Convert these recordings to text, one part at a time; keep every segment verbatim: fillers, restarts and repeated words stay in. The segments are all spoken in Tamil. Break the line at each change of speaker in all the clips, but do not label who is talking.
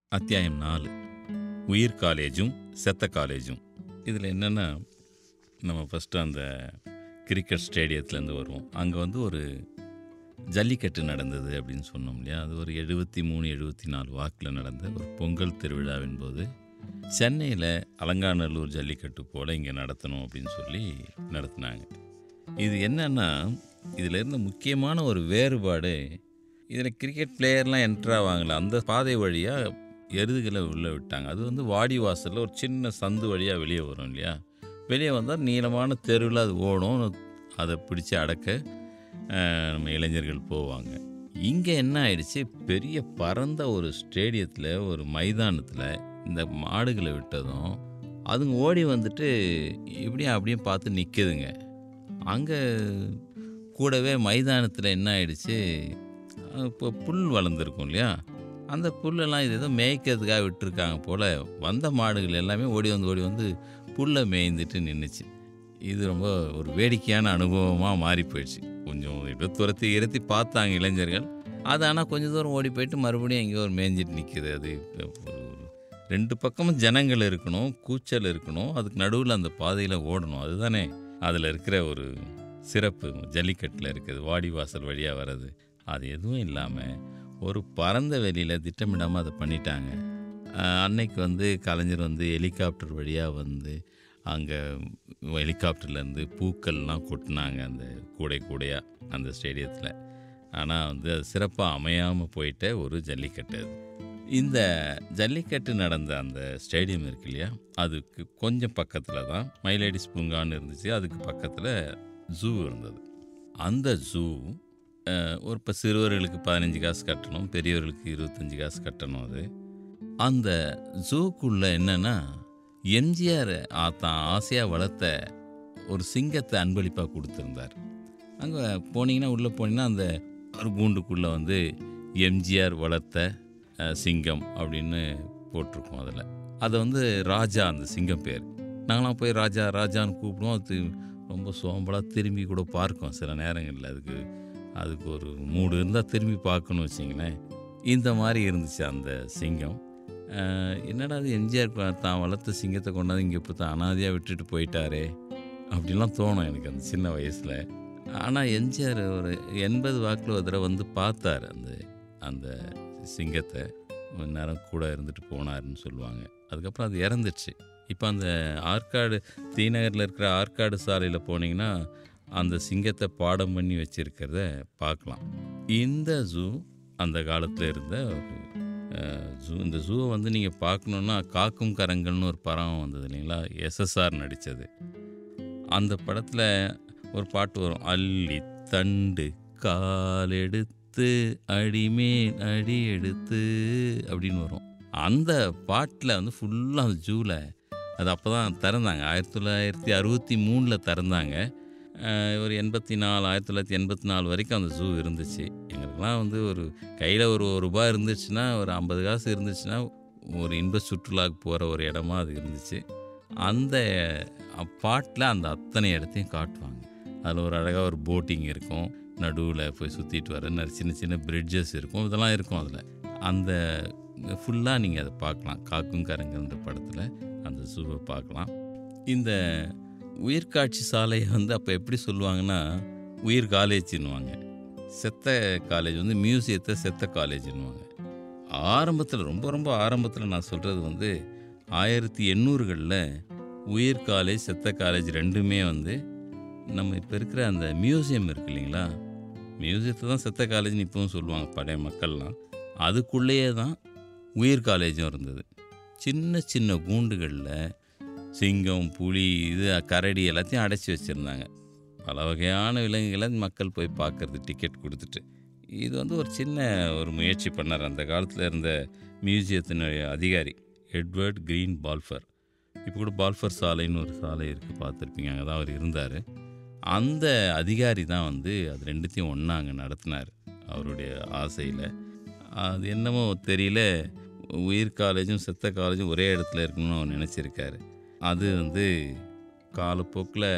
அத்தியாயம் நாலு. உயிர் காலேஜும் செத்த காலேஜும். இதில் என்னென்னா, நம்ம ஃபஸ்ட்டு அந்த கிரிக்கெட் ஸ்டேடியத்துலேருந்து வருவோம். அங்கே வந்து ஒரு ஜல்லிக்கட்டு நடந்தது அப்படின்னு சொன்னோம் இல்லையா. அது ஒரு எழுபத்தி மூணு எழுபத்தி நாலு வாக்கில் நடந்த ஒரு பொங்கல் திருவிழாவின் போது சென்னையில் அலங்காநல்லூர் ஜல்லிக்கட்டு போல் இங்கே நடத்தணும் அப்படின்னு சொல்லி நடத்தினாங்க. இது என்னென்னா, இதில் இருந்த முக்கியமான ஒரு வேறுபாடு, இதில் கிரிக்கெட் பிளேயர்லாம் என்ட்ரு ஆவாங்களே, அந்த பாதை வழியாக எருதுகளை உள்ளே விட்டாங்க. அது வந்து வாடி வாசலில் ஒரு சின்ன சந்து வழியாக வெளியே வரும் இல்லையா. வெளியே வந்தால் நீளமான தெருவில் அது ஓடும். அதை பிடிச்சி அடக்க நம்ம இளைஞர்கள் போவாங்க. இங்கே என்ன ஆயிடுச்சு, பெரிய பரந்த ஒரு ஸ்டேடியத்தில், ஒரு மைதானத்தில் இந்த மாடுகளை விட்டதும் அதுங்க ஓடி வந்துட்டு இப்படியும் அப்படியும் பார்த்து நிற்குதுங்க. அங்கே கூடவே மைதானத்தில் என்ன ஆயிடுச்சு, இப்போ புல் வளர்ந்துருக்கும் இல்லையா, அந்த புல்லெல்லாம் இது ஏதோ மேய்க்கிறதுக்காக விட்டுருக்காங்க போல். வந்த மாடுகள் எல்லாமே ஓடி வந்து ஓடி வந்து புல்லை மேய்ந்துட்டு நின்றுச்சு. இது ரொம்ப ஒரு வேடிக்கையான அனுபவமாக மாறி போயிடுச்சு. கொஞ்சம் எப்படியோ துரத்தி இருத்தி பார்த்தாங்க இளைஞர்கள். அது ஆனால் கொஞ்சம் தூரம் ஓடி போயிட்டு மறுபடியும் எங்கேயோ ஒரு மேய்ஞ்சிட்டு நிற்கிது. அது ஒரு ரெண்டு பக்கமும் ஜனங்கள் இருக்கணும், கூச்சல் இருக்கணும், அதுக்கு நடுவில் அந்த பாதையில் ஓடணும். அதுதானே அதில் இருக்கிற ஒரு சிறப்பு, ஜல்லிக்கட்டில் இருக்குது, வாடி வாசல் வழியாக வர்றது. அது எதுவும் இல்லாமல் ஒரு பரந்த வெளியில் திட்டமிடாமல் அதை பண்ணிட்டாங்க. அன்னைக்கு வந்து கலைஞர் வந்து ஹெலிகாப்டர் வழியாக வந்து அங்கே ஹெலிகாப்டர்லேருந்து பூக்கள்லாம் கொட்டினாங்க அந்த கூடை கூடையாக அந்த ஸ்டேடியத்தில். ஆனால் வந்து அது சிறப்பாக அமையாமல் போயிட்ட ஒரு ஜல்லிக்கட்டு. அது இந்த ஜல்லிக்கட்டு நடந்த அந்த ஸ்டேடியம் இருக்கு இல்லையா, அதுக்கு கொஞ்சம் பக்கத்தில் தான் மைலேடிஸ் பூங்கான்னு இருந்துச்சு. அதுக்கு பக்கத்தில் ஜூ இருந்தது. அந்த ஜூ ஒரு இப்போ சிறுவர்களுக்கு பதினஞ்சு காசு கட்டணும், பெரியவர்களுக்கு இருபத்தஞ்சி காசு கட்டணும். அது அந்த ஜூக்குள்ளே என்னென்னா, எம்ஜிஆர் தான் ஆசையாக வளர்த்த ஒரு சிங்கத்தை அன்பளிப்பாக கொடுத்துருந்தார். அங்கே போனீங்கன்னா, உள்ளே போனீங்கன்னா அந்த ஒரு கூண்டுக்குள்ளே வந்து எம்ஜிஆர் வளர்த்த சிங்கம் அப்படின்னு போட்டிருக்கோம். அதில் அதை வந்து ராஜா, அந்த சிங்கம் பேர். நாங்களாம் போய் ராஜா ராஜான்னு கூப்பிடுவோம். அது ரொம்ப சோம்பலாக திரும்பி கூட பார்க்கும் சில நேரங்களில். அதுக்கு அதுக்கு ஒரு மூடு இருந்தால் திரும்பி பார்க்கணும் வச்சிங்களேன். இந்த மாதிரி இருந்துச்சு அந்த சிங்கம். என்னடா அது எம்ஜிஆர் தான் வளர்த்த சிங்கத்தை கொண்டாந்து இங்கே இப்போ தான் அனாதையாக விட்டுட்டு போயிட்டாரே அப்படிலாம் தோணும் எனக்கு அந்த சின்ன வயசில். ஆனால் எம்ஜிஆர் ஒரு எண்பது வாக்கில் ஒரு தடவை வந்து பார்த்தார் அந்த அந்த சிங்கத்தை. கொஞ்ச நேரம் கூட இருந்துட்டு போனார்னு சொல்லுவாங்க. அதுக்கப்புறம் அது இறந்துச்சு. இப்போ அந்த ஆற்காடு, தீநகரில் இருக்கிற ஆற்காடு சாலையில் போனீங்கன்னா அந்த சிங்கத்தை பாடம் பண்ணி வச்சுருக்கிறத பார்க்கலாம். இந்த ஜூ அந்த காலத்தில் இருந்த ஒரு ஜூ. இந்த ஜூவை வந்து நீங்கள் பார்க்கணுன்னா, காக்கும் கரங்கள்னு ஒரு படம் வந்தது இல்லைங்களா, எஸ்எஸ்ஆர் நடித்தது. அந்த படத்தில் ஒரு பாட்டு வரும், அள்ளி தண்டு காலெடுத்து அடிமேல் அடி எடுத்து அப்படின்னு வரும். அந்த பாட்டில் வந்து ஃபுல்லாக அந்த ஜூவில், அது அப்போ தான் திறந்தாங்க, ஆயிரத்தி தொள்ளாயிரத்தி அறுபத்தி மூணில் திறந்தாங்க. ஒரு எண்பத்தி நாலு ஆயிரத்தி தொள்ளாயிரத்தி எண்பத்தி நாலு வரைக்கும் அந்த ஜூ இருந்துச்சு. எங்களுக்கெல்லாம் வந்து ஒரு கையில் ஒரு ஒரு ரூபா இருந்துச்சுன்னா, ஒரு ஐம்பது காசு இருந்துச்சுன்னா ஒரு இன்ப சுற்றுலாவுக்கு போகிற ஒரு இடமா அது இருந்துச்சு. அந்த பாட்டில் அந்த அத்தனை இடத்தையும் காட்டுவாங்க. அதில் ஒரு அழகாக ஒரு போட்டிங் இருக்கும், நடுவில் போய் சுற்றிட்டு வர நிறைய சின்ன சின்ன பிரிட்ஜஸ் இருக்கும், இதெல்லாம் இருக்கும். அதில் அந்த ஃபுல்லாக நீங்கள் அதை பார்க்கலாம். காக்கும் கரங்கன்ற படத்தில் அந்த ஜூவை பார்க்கலாம். இந்த உயிர்காட்சி சாலையை வந்து அப்போ எப்படி சொல்லுவாங்கன்னா, உயிர் காலேஜ்னுவாங்க. செத்த காலேஜ் வந்து மியூசியத்தை செத்த காலேஜ்னுவாங்க. ஆரம்பத்தில், ரொம்ப ரொம்ப ஆரம்பத்தில் நான் சொல்கிறது வந்து ஆயிரத்தி எண்ணூறுகளில் உயிர் காலேஜ் செத்த காலேஜ் ரெண்டுமே வந்து நம்ம இப்போ இருக்கிற அந்த மியூசியம் இருக்கு இல்லைங்களா, மியூசியத்தை தான் செத்த காலேஜ்னு இப்போவும் சொல்லுவாங்க பழைய மக்கள்லாம். அதுக்குள்ளேயே தான் உயிர் காலேஜும் இருந்தது. சின்ன சின்ன கூண்டுகளில் சிங்கம், புலி, இது கரடி எல்லாத்தையும் அடைச்சி வச்சுருந்தாங்க. பல வகையான விலங்குகளை மக்கள் போய் பார்க்குறது டிக்கெட் கொடுத்துட்டு. இது வந்து ஒரு சின்ன ஒரு முயற்சி பண்ணார் அந்த காலத்தில் இருந்த மியூசியத்தினுடைய அதிகாரி எட்வர்ட் கிரீன் பால்ஃபர். இப்போ கூட பால்ஃபர் சாலைன்னு ஒரு சாலை இருக்குது, பார்த்துருப்பீங்க, அங்கே தான் அவர் இருந்தார். அந்த அதிகாரி தான் வந்து அது ரெண்டுத்தையும் ஒன்றா அங்கே நடத்தினார் அவருடைய ஆசையில். அது என்னமோ தெரியல, உயிர் காலேஜும் செத்த காலேஜும் ஒரே இடத்துல இருக்கணும்னு அவர் நினச்சிருக்காரு. அது வந்து காலப்போக்கில்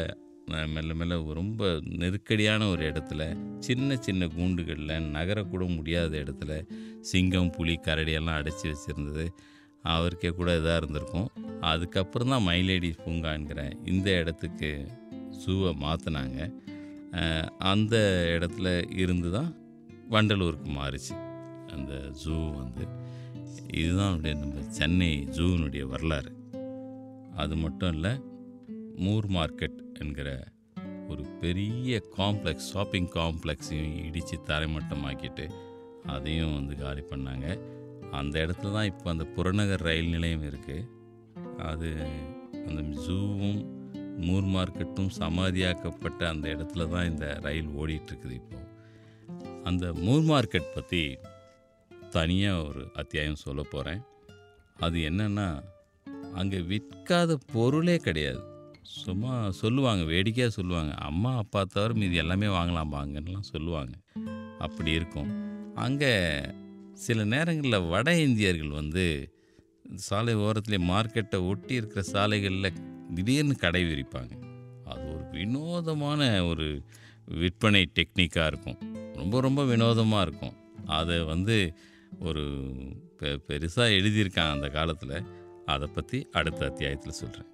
அஹ், மெல்ல மெல்ல ரொம்ப நெருக்கடியான ஒரு இடத்துல, சின்ன சின்ன கூண்டுகளில் நகரக்கூட முடியாத இடத்துல சிங்கம், புலி, கரடியெல்லாம் அடைச்சி வச்சுருந்தது. அவருக்கே கூட இதாக இருந்திருக்கும். அதுக்கப்புறம் தான் மயிலேடி பூங்காங்கிற இந்த இடத்துக்கு ஜூவை மாற்றினாங்க. அந்த இடத்துல இருந்து தான் வண்டலூருக்கு மாறிச்சு அந்த ஜூ வந்து. இதுதான் அப்படியே நம்ம சென்னை ஜூவினுடைய வரலாறு. அது மட்டும் இல்லை, மூர் மார்க்கெட் என்கிற ஒரு பெரிய காம்ப்ளெக்ஸ், ஷாப்பிங் காம்ப்ளெக்ஸையும் இடித்து தரைமட்டமாக்கிட்டு அதையும் வந்து காலி பண்ணாங்க. அந்த இடத்துல தான் இப்போ அந்த புறநகர் ரயில் நிலையம் இருக்குது. அது அந்த ஜூவும் மூர் மார்க்கெட்டும் சமாதியாக்கப்பட்ட அந்த இடத்துல தான் இந்த ரயில் ஓடிட்டுருக்குது இப்போது. அந்த மூர் மார்க்கெட் பற்றி தனியாக ஒரு அத்தியாயம் சொல்ல போகிறேன். அது என்னென்னா, அங்கே விற்காத பொருளே கிடையாது. சும்மா சொல்லுவாங்க, வேடிக்கையாக சொல்லுவாங்க, அம்மா அப்பா தவிர மீதி எல்லாமே வாங்கலாம் வாங்கலாம் சொல்லுவாங்க. அப்படி இருக்கும். அங்கே சில நேரங்களில் வட இந்தியர்கள் வந்து சாலை ஓரத்துலேயே மார்க்கெட்டை ஒட்டி இருக்கிற சாலைகளில் திடீர்னு கடை விரிப்பாங்க. அது ஒரு வினோதமான ஒரு விற்பனை டெக்னிக்காக இருக்கும். ரொம்ப ரொம்ப வினோதமாக இருக்கும். அதை வந்து ஒரு பெ பெருசாக எழுதியிருக்காங்க அந்த காலத்தில். அதை பற்றி அடுத்த அத்தியாயத்தில் சொல்கிறேன்.